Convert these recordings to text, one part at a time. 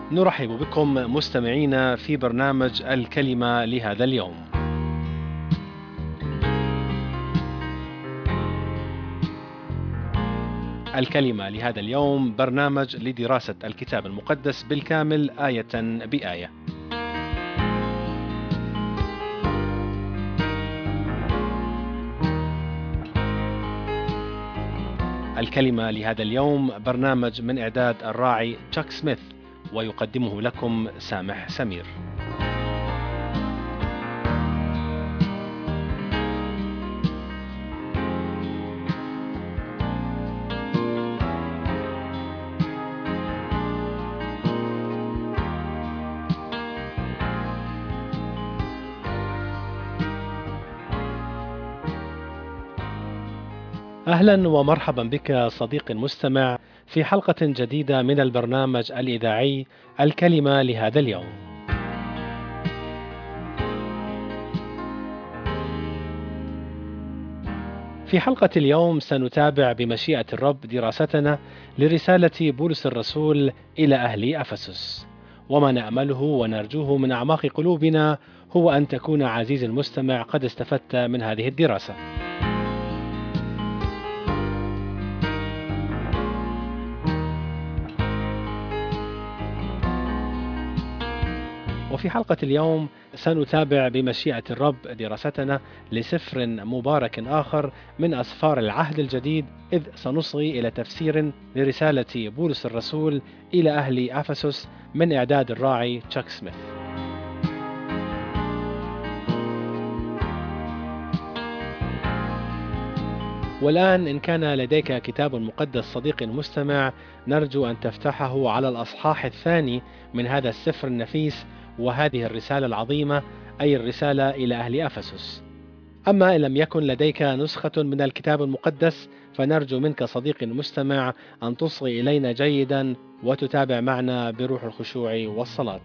نرحب بكم مستمعينا في برنامج الكلمة لهذا اليوم. الكلمة لهذا اليوم برنامج لدراسة الكتاب المقدس بالكامل آية بآية. الكلمة لهذا اليوم برنامج من إعداد الراعي تشاك سميث، ويقدمه لكم سامح سمير. أهلا ومرحبا بك صديقي المستمع في حلقة جديدة من البرنامج الإذاعي الكلمة لهذا اليوم. في حلقة اليوم سنتابع بمشيئة الرب دراستنا لرسالة بولس الرسول إلى أهل أفسس، وما نأمله ونرجوه من أعماق قلوبنا هو أن تكون عزيزي المستمع قد استفدت من هذه الدراسة. وفي حلقة اليوم سنتابع بمشيئة الرب دراستنا لسفر مبارك آخر من أسفار العهد الجديد، إذ سنصغي إلى تفسير لرسالة بولس الرسول إلى أهل أفسس من إعداد الراعي تشاك سميث. والآن إن كان لديك كتاب مقدس صديقي المستمع، نرجو أن تفتحه على الأصحاح الثاني من هذا السفر النفيس وهذه الرسالة العظيمة، أي الرسالة إلى أهل أفسس. أما إن لم يكن لديك نسخة من الكتاب المقدس، فنرجو منك صديقي المستمع أن تصغي إلينا جيدا وتتابع معنا بروح الخشوع والصلاة.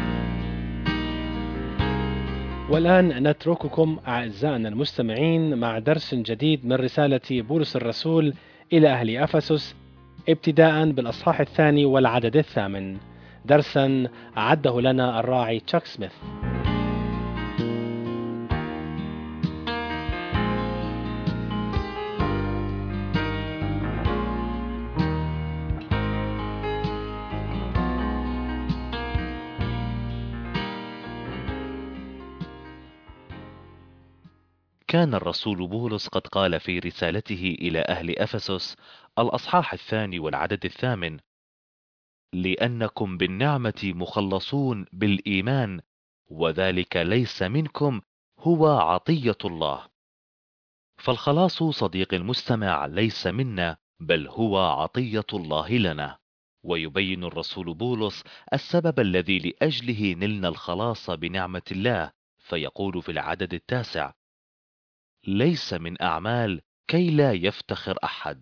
والآن نترككم أعزائنا المستمعين مع درس جديد من رسالة بولس الرسول إلى أهل أفسس، ابتداء بالأصحاح الثاني والعدد الثامن، درسا أعده لنا الراعي تشاك سميث. كان الرسول بولس قد قال في رسالته إلى أهل أفسس الأصحاح الثاني والعدد الثامن: لأنكم بالنعمة مخلصون بالإيمان، وذلك ليس منكم، هو عطية الله. فالخلاص صديقي المستمع ليس منا، بل هو عطية الله لنا. ويبين الرسول بولس السبب الذي لأجله نلنا الخلاص بنعمة الله، فيقول في العدد التاسع: ليس من أعمال كي لا يفتخر أحد.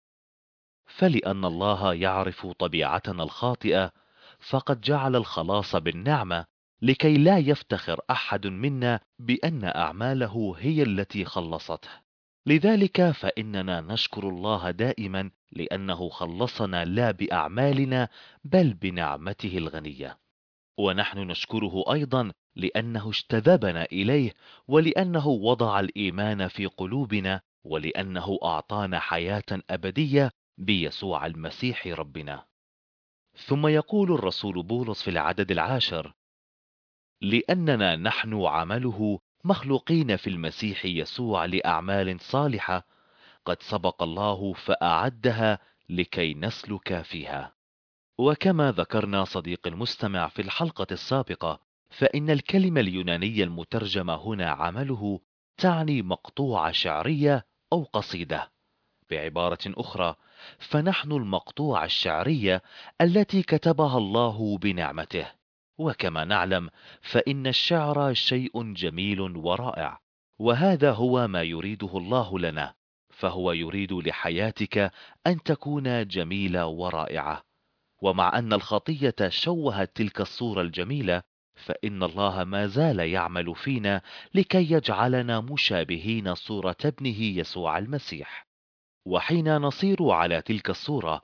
فلأن الله يعرف طبيعتنا الخاطئة، فقد جعل الخلاص بالنعمة لكي لا يفتخر أحد منا بأن أعماله هي التي خلصته. لذلك فإننا نشكر الله دائما لأنه خلصنا لا بأعمالنا بل بنعمته الغنية. ونحن نشكره أيضا لأنه اجتذبنا إليه، ولأنه وضع الإيمان في قلوبنا، ولأنه أعطانا حياة أبدية بيسوع المسيح ربنا. ثم يقول الرسول بولس في العدد العاشر: لأننا نحن عمله مخلوقين في المسيح يسوع لأعمال صالحة قد سبق الله فأعدها لكي نسلك فيها. وكما ذكرنا صديق المستمع في الحلقة السابقة، فإن الكلمة اليونانية المترجمة هنا عمله تعني مقطوعة شعرية أو قصيدة. بعبارة أخرى، فنحن المقطوعة الشعرية التي كتبها الله بنعمته. وكما نعلم فإن الشعر شيء جميل ورائع، وهذا هو ما يريده الله لنا، فهو يريد لحياتك أن تكون جميلة ورائعة. ومع أن الخطية شوهت تلك الصورة الجميلة، فإن الله ما زال يعمل فينا لكي يجعلنا مشابهين صورة ابنه يسوع المسيح. وحين نصير على تلك الصورة،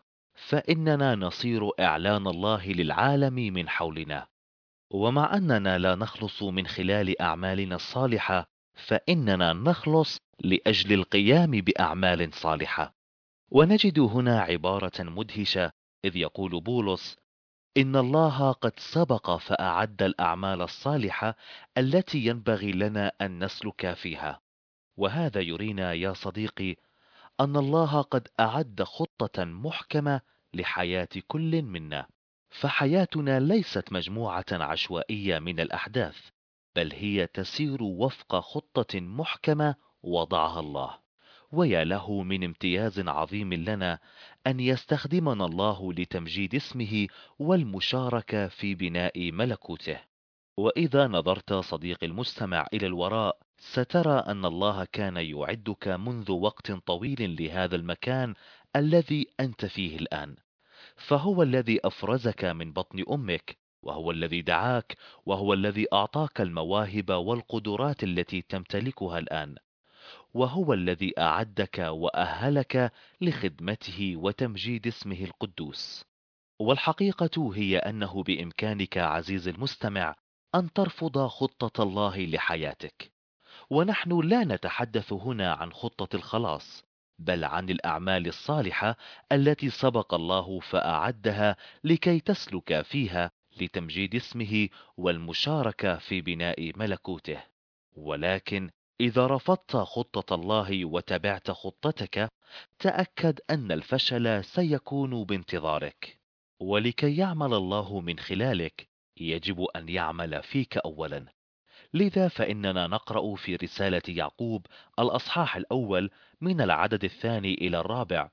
فإننا نصير إعلان الله للعالم من حولنا. ومع أننا لا نخلص من خلال أعمالنا الصالحة، فإننا نخلص لأجل القيام بأعمال صالحة. ونجد هنا عبارة مدهشة، إذ يقول بولس: إن الله قد سبق فأعد الأعمال الصالحة التي ينبغي لنا أن نسلك فيها. وهذا يرينا يا صديقي أن الله قد أعد خطة محكمة لحياة كل منا. فحياتنا ليست مجموعة عشوائية من الأحداث، بل هي تسير وفق خطة محكمة وضعها الله. ويا له من امتياز عظيم لنا أن يستخدمنا الله لتمجيد اسمه والمشاركة في بناء ملكوته. وإذا نظرت صديقي المستمع إلى الوراء، سترى أن الله كان يعدك منذ وقت طويل لهذا المكان الذي أنت فيه الآن. فهو الذي أفرزك من بطن أمك، وهو الذي دعاك، وهو الذي أعطاك المواهب والقدرات التي تمتلكها الآن، وهو الذي أعدك وأهلك لخدمته وتمجيد اسمه القدوس. والحقيقة هي أنه بإمكانك عزيزي المستمع أن ترفض خطة الله لحياتك. ونحن لا نتحدث هنا عن خطة الخلاص، بل عن الأعمال الصالحة التي سبق الله فأعدها لكي تسلك فيها لتمجيد اسمه والمشاركة في بناء ملكوته. ولكن إذا رفضت خطة الله وتبعت خطتك، تأكد أن الفشل سيكون بانتظارك. ولكي يعمل الله من خلالك، يجب أن يعمل فيك أولا. لذا فإننا نقرأ في رسالة يعقوب الأصحاح الأول من العدد الثاني إلى الرابع: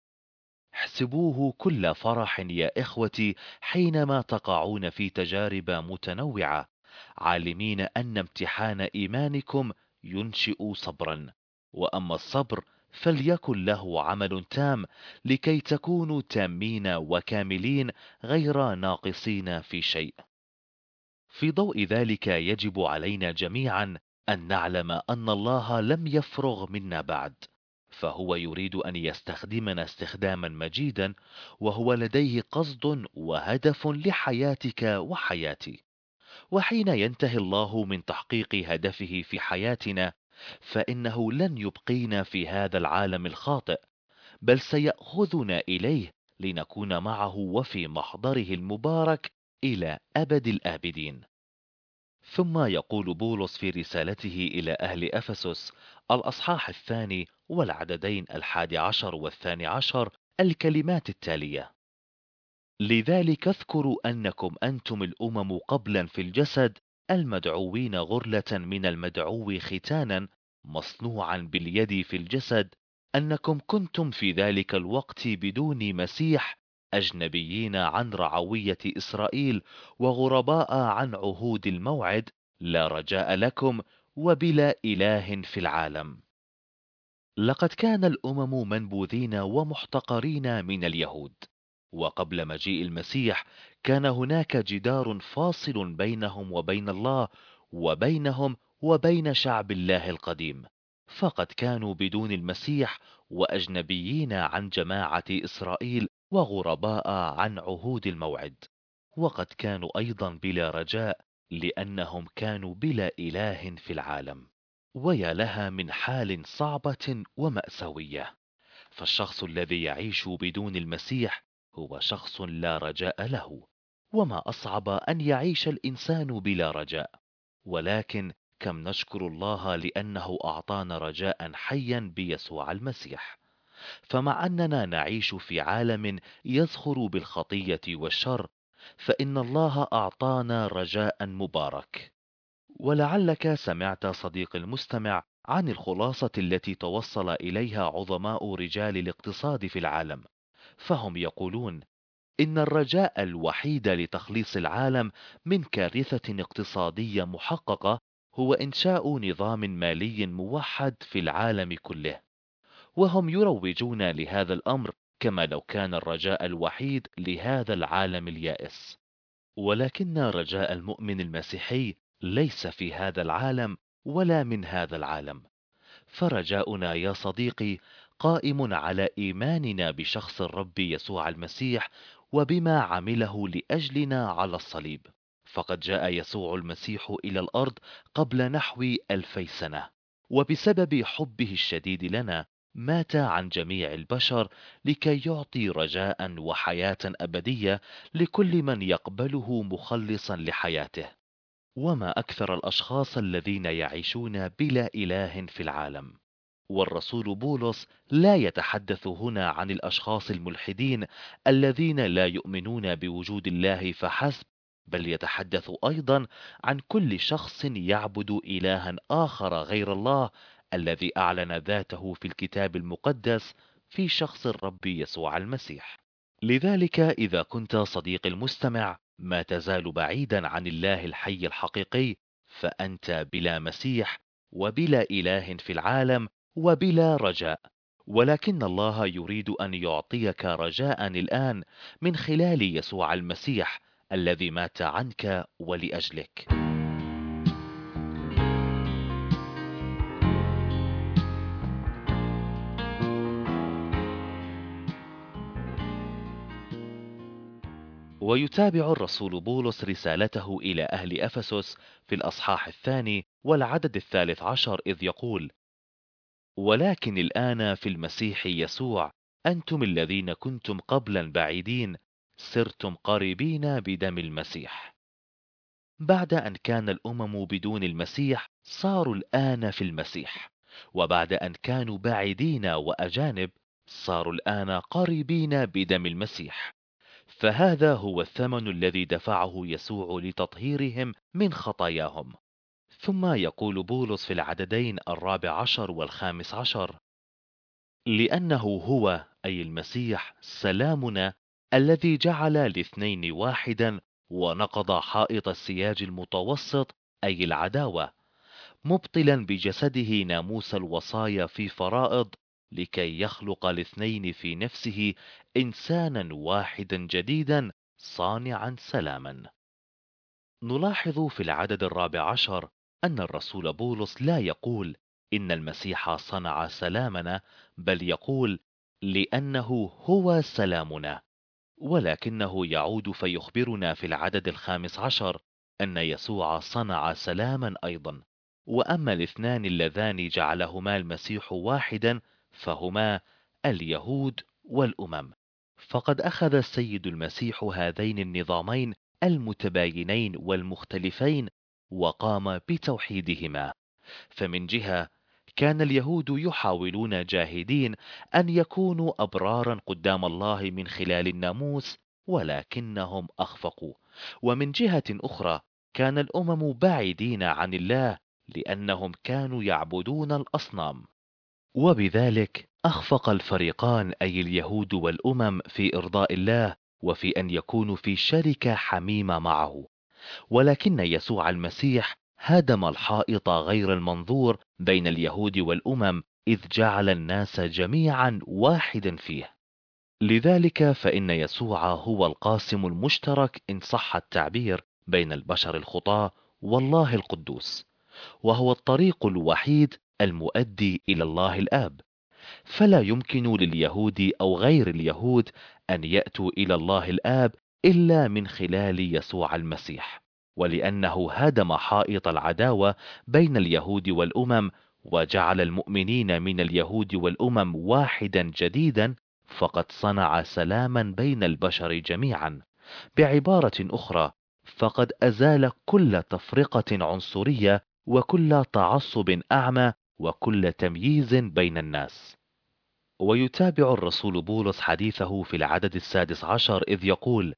احسبوه كل فرح يا إخوتي حينما تقعون في تجارب متنوعة، عالمين أن امتحان إيمانكم ينشئ صبرا. وأما الصبر فليكن له عمل تام، لكي تكونوا تامين وكاملين غير ناقصين في شيء. في ضوء ذلك يجب علينا جميعا أن نعلم أن الله لم يفرغ منا بعد، فهو يريد أن يستخدمنا استخداما مجيدا، وهو لديه قصد وهدف لحياتك وحياتي. وحين ينتهي الله من تحقيق هدفه في حياتنا، فإنه لن يبقينا في هذا العالم الخاطئ، بل سيأخذنا إليه لنكون معه وفي محضره المبارك إلى أبد الآبدين. ثم يقول بولس في رسالته إلى أهل أفسس الأصحاح الثاني والعددين 11 و12 الكلمات التالية: لذلك اذكروا أنكم أنتم الأمم قبلا في الجسد، المدعوين غرلة من المدعو ختانا، مصنوعا باليد في الجسد، أنكم كنتم في ذلك الوقت بدون مسيح، أجنبيين عن رعوية إسرائيل، وغرباء عن عهود الموعد، لا رجاء لكم، وبلا إله في العالم. لقد كان الأمم منبوذين ومحتقرين من اليهود، وقبل مجيء المسيح كان هناك جدار فاصل بينهم وبين الله، وبينهم وبين شعب الله القديم. فقد كانوا بدون المسيح وأجنبيين عن جماعة إسرائيل وغرباء عن عهود الموعد. وقد كانوا أيضا بلا رجاء، لأنهم كانوا بلا إله في العالم. ويا لها من حال صعبة ومأساوية. فالشخص الذي يعيش بدون المسيح هو شخص لا رجاء له. وما أصعب أن يعيش الإنسان بلا رجاء. ولكن كم نشكر الله لأنه أعطانا رجاء حيا بيسوع المسيح. فمع أننا نعيش في عالم يزخر بالخطية والشر، فإن الله أعطانا رجاء مبارك. ولعلك سمعت صديقي المستمع عن الخلاصة التي توصل إليها عظماء رجال الاقتصاد في العالم. فهم يقولون إن الرجاء الوحيد لتخليص العالم من كارثة اقتصادية محققة هو إنشاء نظام مالي موحد في العالم كله. وهم يروجون لهذا الأمر كما لو كان الرجاء الوحيد لهذا العالم اليائس. ولكن رجاء المؤمن المسيحي ليس في هذا العالم ولا من هذا العالم. فرجاؤنا يا صديقي قائم على إيماننا بشخص الرب يسوع المسيح وبما عمله لأجلنا على الصليب. فقد جاء يسوع المسيح إلى الأرض قبل نحو 2000 سنة، وبسبب حبه الشديد لنا مات عن جميع البشر لكي يعطي رجاء وحياة أبدية لكل من يقبله مخلصا لحياته. وما أكثر الأشخاص الذين يعيشون بلا إله في العالم. والرسول بولس لا يتحدث هنا عن الأشخاص الملحدين الذين لا يؤمنون بوجود الله فحسب، بل يتحدث أيضا عن كل شخص يعبد إلها آخر غير الله الذي أعلن ذاته في الكتاب المقدس في شخص الرب يسوع المسيح. لذلك إذا كنت صديقي المستمع ما تزال بعيدا عن الله الحي الحقيقي، فأنت بلا مسيح وبلا إله في العالم وبلا رجاء. ولكن الله يريد أن يعطيك رجاء الآن من خلال يسوع المسيح الذي مات عنك ولأجلك. ويتابع الرسول بولس رسالته إلى أهل أفسس في الأصحاح 2 والعدد 13 إذ يقول: ولكن الآن في المسيح يسوع أنتم الذين كنتم قبلا بعيدين صرتم قريبين بدم المسيح. بعد أن كان الأمم بدون المسيح صاروا الآن في المسيح، وبعد أن كانوا بعيدين وأجانب صاروا الآن قريبين بدم المسيح. فهذا هو الثمن الذي دفعه يسوع لتطهيرهم من خطاياهم. ثم يقول بولس في العددين 14 و15: لأنه هو أي المسيح سلامنا الذي جعل الاثنين واحدا ونقض حائط السياج المتوسط أي العداوة، مبطلا بجسده ناموس الوصايا في فرائض، لكي يخلق الاثنين في نفسه إنسانا واحدا جديدا صانعا سلاما. نلاحظ في العدد 14 أن الرسول بولس لا يقول إن المسيح صنع سلامنا، بل يقول لأنه هو سلامنا. ولكنه يعود فيخبرنا في العدد 15 أن يسوع صنع سلاما أيضا. وأما الاثنان اللذان جعلهما المسيح واحدا فهما اليهود والأمم. فقد أخذ السيد المسيح هذين النظامين المتباينين والمختلفين وقام بتوحيدهما. فمن جهة كان اليهود يحاولون جاهدين أن يكونوا أبرارا قدام الله من خلال الناموس، ولكنهم أخفقوا. ومن جهة أخرى كان الأمم بعيدين عن الله لأنهم كانوا يعبدون الأصنام. وبذلك أخفق الفريقان أي اليهود والأمم في إرضاء الله وفي أن يكونوا في شركة حميمة معه. ولكن يسوع المسيح هدم الحائط غير المنظور بين اليهود والأمم، إذ جعل الناس جميعا واحدا فيه. لذلك فإن يسوع هو القاسم المشترك إن صح التعبير بين البشر الخطاة والله القدوس، وهو الطريق الوحيد المؤدي إلى الله الآب. فلا يمكن لليهود أو غير اليهود أن يأتوا إلى الله الآب إلا من خلال يسوع المسيح. ولأنه هدم حائط العداوة بين اليهود والأمم وجعل المؤمنين من اليهود والأمم واحدا جديدا، فقد صنع سلاما بين البشر جميعا. بعبارة أخرى، فقد أزال كل تفرقة عنصرية وكل تعصب أعمى وكل تمييز بين الناس. ويتابع الرسول بولس حديثه في العدد 16 إذ يقول: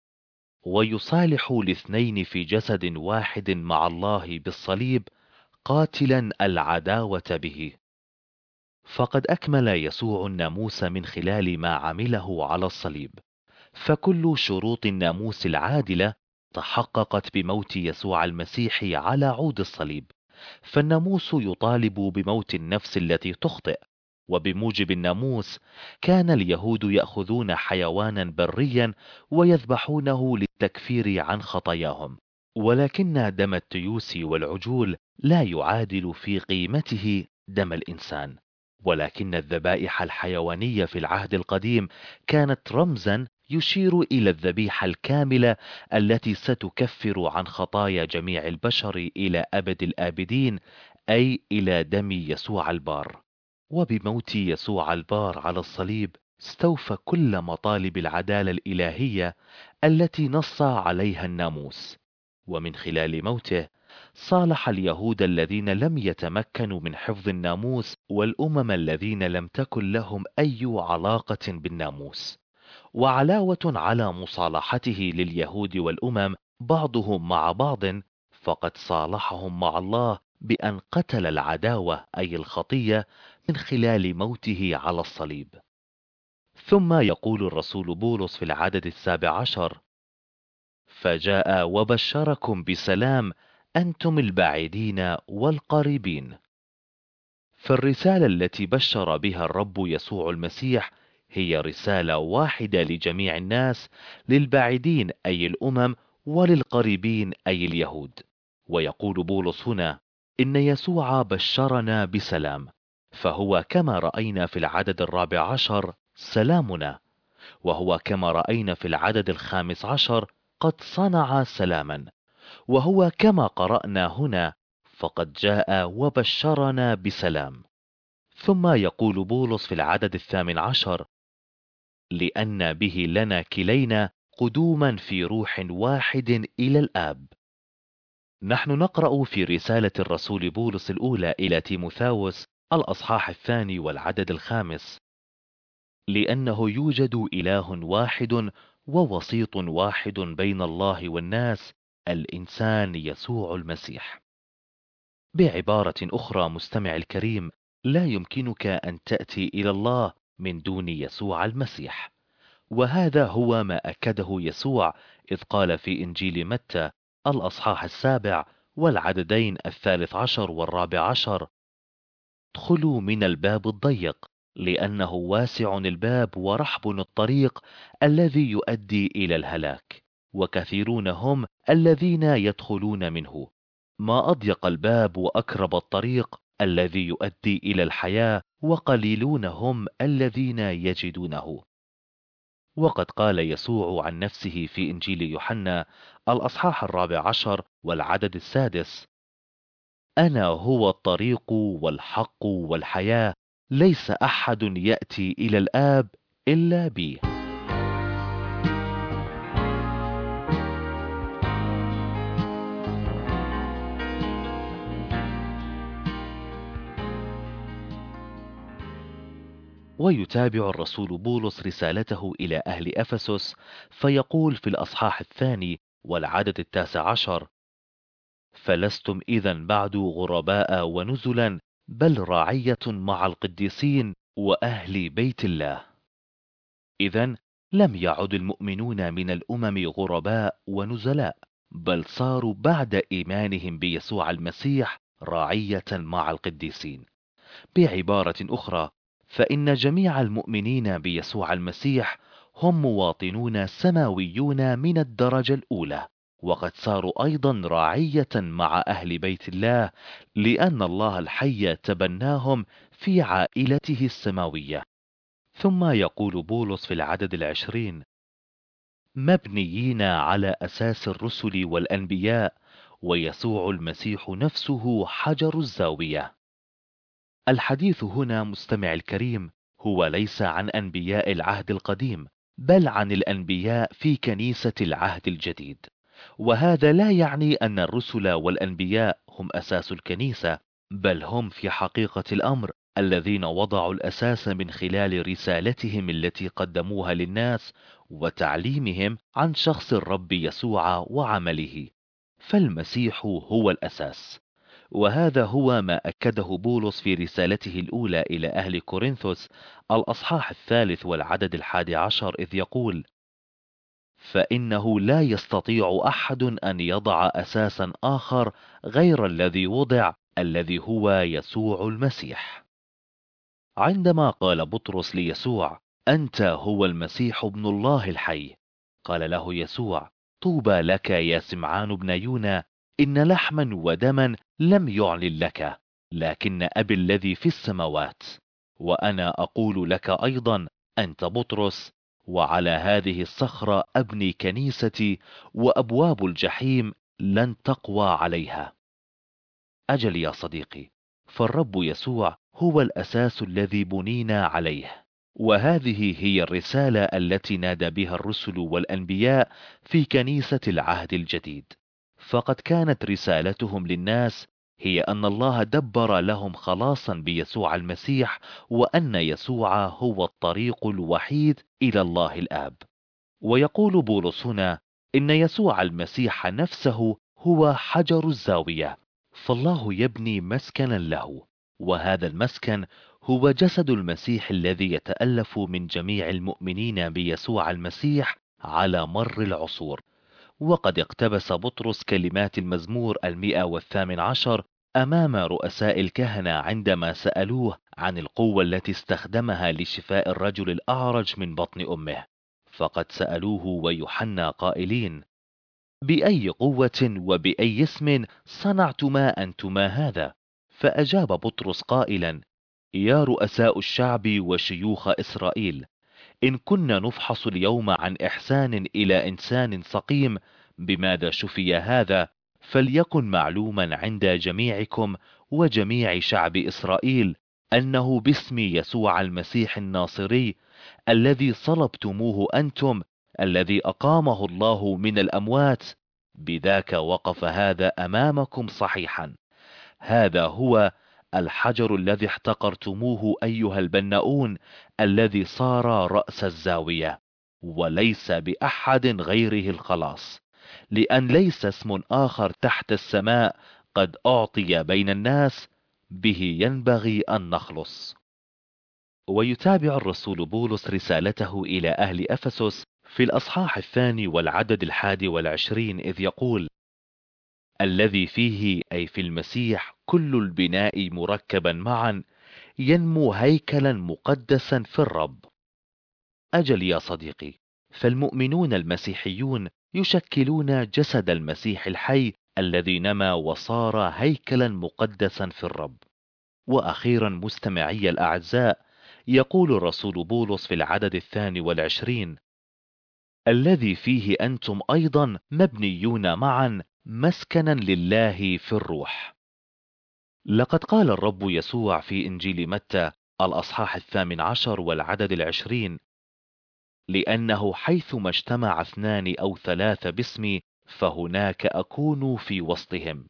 ويصالح الاثنين في جسد واحد مع الله بالصليب قاتلا العداوة به. فقد أكمل يسوع الناموس من خلال ما عمله على الصليب، فكل شروط الناموس العادلة تحققت بموت يسوع المسيح على عود الصليب. فالناموس يطالب بموت النفس التي تخطئ، وبموجب الناموس كان اليهود يأخذون حيوانا بريا ويذبحونه للتكفير عن خطاياهم، ولكن دم التيوس والعجول لا يعادل في قيمته دم الإنسان. ولكن الذبائح الحيوانية في العهد القديم كانت رمزا يشير إلى الذبيحة الكاملة التي ستكفر عن خطايا جميع البشر إلى أبد الآبدين، أي إلى دم يسوع البار. وبموت يسوع البار على الصليب استوفى كل مطالب العدالة الإلهية التي نص عليها الناموس. ومن خلال موته صالح اليهود الذين لم يتمكنوا من حفظ الناموس والأمم الذين لم تكن لهم أي علاقة بالناموس. وعلاوة على مصالحته لليهود والأمم بعضهم مع بعض، فقد صالحهم مع الله بأن قتل العداوة أي الخطية من خلال موته على الصليب. ثم يقول الرسول بولس في العدد 17: فجاء وبشركم بسلام أنتم البعيدين والقريبين. فالرسالة التي بشر بها الرب يسوع المسيح هي رسالة واحدة لجميع الناس، للبعيدين أي الأمم، وللقريبين أي اليهود. ويقول بولس هنا إن يسوع بشرنا بسلام، فهو كما رأينا في العدد 14 سلامنا، وهو كما رأينا في العدد 15 قد صنع سلاما، وهو كما قرأنا هنا فقد جاء وبشرنا بسلام. ثم يقول بولس في العدد 18: لأن به لنا كلينا قدوما في روح واحد إلى الآب. نحن نقرأ في رسالة الرسول بولس الأولى إلى تيموثاوس الأصحاح 2 والعدد 5: لأنه يوجد إله واحد ووسيط واحد بين الله والناس، الإنسان يسوع المسيح. بعبارة أخرى مستمع الكريم، لا يمكنك أن تأتي إلى الله من دون يسوع المسيح. وهذا هو ما أكده يسوع إذ قال في إنجيل متى الأصحاح 7 والعددين 13 و14: ادخلوا من الباب الضيق، لأنه واسع الباب ورحب الطريق الذي يؤدي إلى الهلاك، وكثيرون هم الذين يدخلون منه. ما أضيق الباب وأكرب الطريق الذي يؤدي إلى الحياة، وقليلون هم الذين يجدونه. وقد قال يسوع عن نفسه في إنجيل يوحنا الأصحاح 14 والعدد 6: أنا هو الطريق والحق والحياة، ليس أحد يأتي إلى الآب إلا بي. ويتابع الرسول بولس رسالته إلى أهل أفسس فيقول في الأصحاح 2 والعدد 19: فلستم إذن بعد غرباء ونزلا، بل رعية مع القديسين وأهل بيت الله. إذن لم يعد المؤمنون من الأمم غرباء ونزلاء، بل صاروا بعد إيمانهم بيسوع المسيح رعية مع القديسين. بعبارة أخرى، فإن جميع المؤمنين بيسوع المسيح هم مواطنون سماويون من الدرجة الأولى، وقد صاروا أيضا رعية مع أهل بيت الله، لأن الله الحي تبناهم في عائلته السماوية. ثم يقول بولس في العدد 20: مبنيين على أساس الرسل والأنبياء، ويسوع المسيح نفسه حجر الزاوية. الحديث هنا مستمع الكريم هو ليس عن أنبياء العهد القديم، بل عن الأنبياء في كنيسة العهد الجديد. وهذا لا يعني أن الرسل والأنبياء هم أساس الكنيسة، بل هم في حقيقة الأمر الذين وضعوا الأساس من خلال رسالتهم التي قدموها للناس وتعليمهم عن شخص الرب يسوع وعمله. فالمسيح هو الأساس. وهذا هو ما أكده بولس في رسالته الأولى إلى أهل كورنثوس الأصحاح 3 والعدد 11، إذ يقول: فإنه لا يستطيع أحد أن يضع أساسا آخر غير الذي وضع، الذي هو يسوع المسيح. عندما قال بطرس ليسوع: أنت هو المسيح ابن الله الحي، قال له يسوع: طوبى لك يا سمعان بن يونا، إن لحما ودما لم يعلن لك، لكن أبي الذي في السماوات. وأنا أقول لك أيضا أنت بطرس، وعلى هذه الصخرة أبني كنيستي، وأبواب الجحيم لن تقوى عليها. أجل يا صديقي، فالرب يسوع هو الأساس الذي بنينا عليه، وهذه هي الرسالة التي نادى بها الرسل والأنبياء في كنيسة العهد الجديد. فقد كانت رسالتهم للناس هي أن الله دبر لهم خلاصا بيسوع المسيح، وأن يسوع هو الطريق الوحيد إلى الله الآب. ويقول بولس هنا إن يسوع المسيح نفسه هو حجر الزاوية، فالله يبني مسكنا له، وهذا المسكن هو جسد المسيح الذي يتألف من جميع المؤمنين بيسوع المسيح على مر العصور. وقد اقتبس بطرس كلمات المزمور 118 أمام رؤساء الكهنة عندما سألوه عن القوة التي استخدمها لشفاء الرجل الأعرج من بطن أمه. فقد سألوه ويوحنا قائلين: بأي قوة وبأي اسم صنعتما أنتما هذا؟ فأجاب بطرس قائلا: يا رؤساء الشعب وشيوخ إسرائيل، إن كنا نفحص اليوم عن إحسان إلى إنسان سقيم بماذا شفي هذا، فليكن معلوما عند جميعكم وجميع شعب إسرائيل أنه باسم يسوع المسيح الناصري الذي صلبتموه أنتم، الذي أقامه الله من الأموات، بذاك وقف هذا أمامكم صحيحا. هذا هو الحجر الذي احتقرتموه أيها البناؤون، الذي صار رأس الزاوية، وليس بأحد غيره الخلاص، لأن ليس اسم آخر تحت السماء قد أعطي بين الناس به ينبغي أن نخلص. ويتابع الرسول بولس رسالته إلى أهل أفسس في الأصحاح 2 والعدد 21 إذ يقول: الذي فيه أي في المسيح كل البناء مركبا معا ينمو هيكلا مقدسا في الرب. أجل يا صديقي، فالمؤمنون المسيحيون يشكلون جسد المسيح الحي الذي نما وصار هيكلا مقدسا في الرب. وأخيرا مستمعي الأعزاء، يقول الرسول بولس في العدد 22: الذي فيه أنتم أيضا مبنيون معا مسكنا لله في الروح. لقد قال الرب يسوع في إنجيل متى الأصحاح 18 والعدد 20: لأنه حيثما اجتمع 2 أو 3 باسمي فهناك أكون في وسطهم.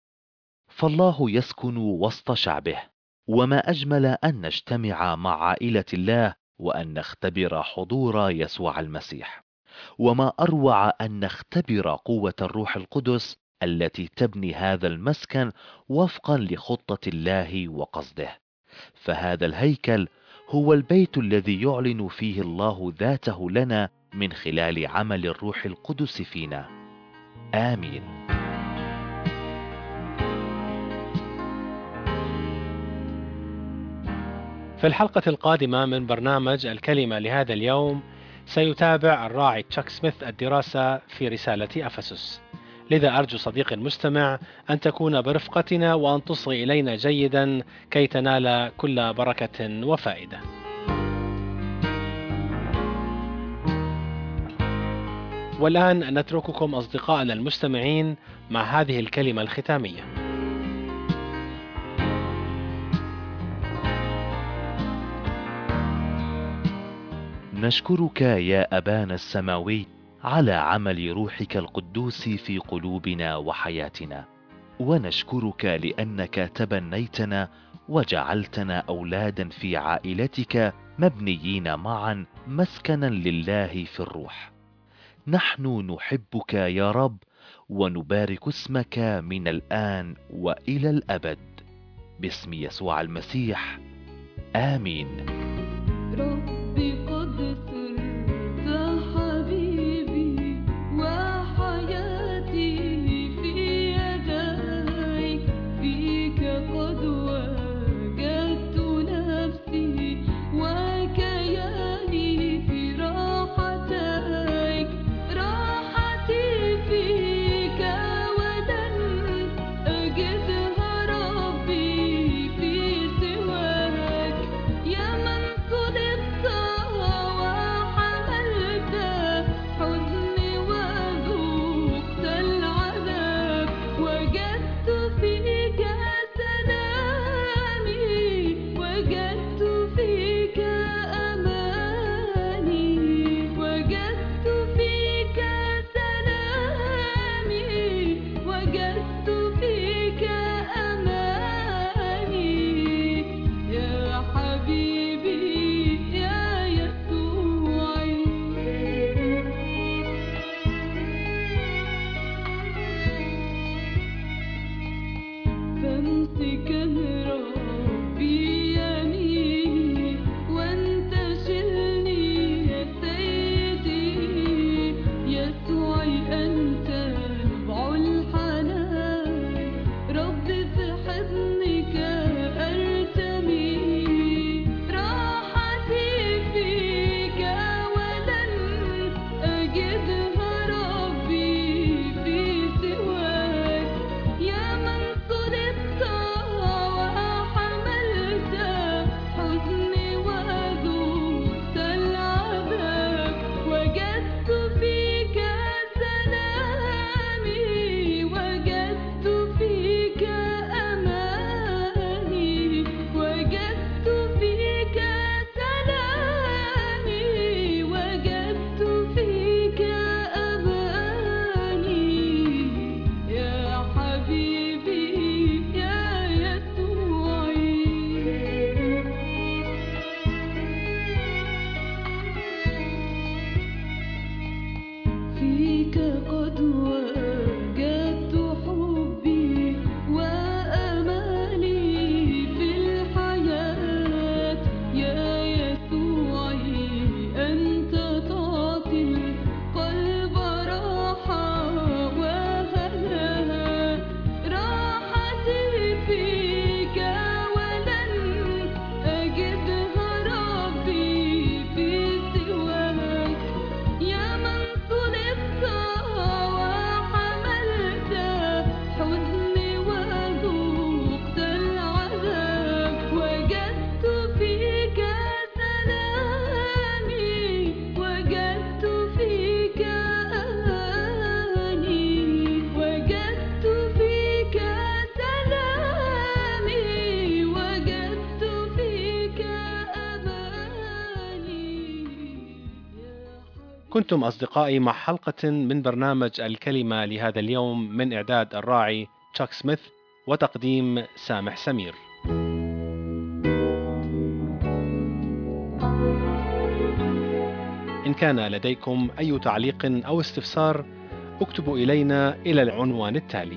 فالله يسكن وسط شعبه، وما أجمل أن نجتمع مع عائلة الله وأن نختبر حضور يسوع المسيح، وما أروع أن نختبر قوة الروح القدس التي تبني هذا المسكن وفقا لخطة الله وقصده. فهذا الهيكل هو البيت الذي يعلن فيه الله ذاته لنا من خلال عمل الروح القدس فينا. آمين. في الحلقة القادمة من برنامج الكلمة لهذا اليوم سيتابع الراعي تشاك سميث الدراسة في رسالة أفسس. لذا أرجو صديقي المستمع أن تكون برفقتنا وأن تصغي إلينا جيدا كي تنال كل بركة وفائدة. والآن نترككم أصدقائنا المستمعين مع هذه الكلمة الختامية. نشكرك يا أبانا السماوي على عمل روحك القدوس في قلوبنا وحياتنا، ونشكرك لأنك تبنيتنا وجعلتنا أولادا في عائلتك مبنيين معا مسكنا لله في الروح. نحن نحبك يا رب ونبارك اسمك من الآن وإلى الأبد، باسم يسوع المسيح، آمين. ربي قد صرت حبيبي وحياتي في يديك، فيك قد وجدت نفسي وكياني في راحتك، راحتي فيك ولن أجدها ربي في سواك. يا امسك ربي يميني وانت شلني يا سيدي يسوعي انت نبع الحنان ربي في حضنك ارتمي راحتي فيك ولن اجدها ربي في سواك يا من صلبت وحملت حزني وذقت العذاب وجدت فيك سلامي وجدت فيك أماني وجدت فيك سلامي وجدت فيك أماني يا حبيبي يا يسوعي فيك قد وجدت حبي وأماني في الحياة يا يسوعي أنت تعطي القلب راحة وهناء راحتي فيك ولن أجدها ربي في سواك يا من صلبت وحملت حزني وذقت العذاب وجدت فيك سلامي وجدت فيك أماني وجدت فيك سلامي وجدت فيك أماني كنتم أصدقائي مع حلقة من برنامج الكلمة لهذا اليوم من إعداد الراعي تشاك سميث وتقديم سامح سمير. إن كان لديكم أي تعليق أو استفسار اكتبوا إلينا إلى العنوان التالي: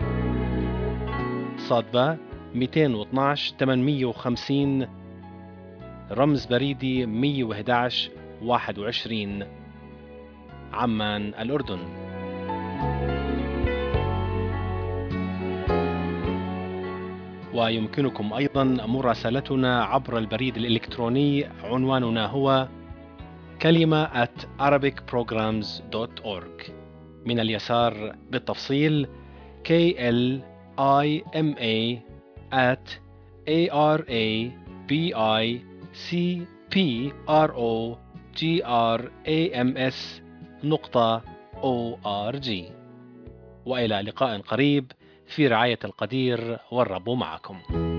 صادبة 212 850 رمز بريدي 111 21 عمان الأردن. ويمكنكم أيضا مراسلتنا عبر البريد الإلكتروني عنواننا هو كلمة @arabicprograms.org من اليسار بالتفصيل KLIMA@arabicprograms.org. وإلى لقاء قريب في رعاية القدير والرب معكم.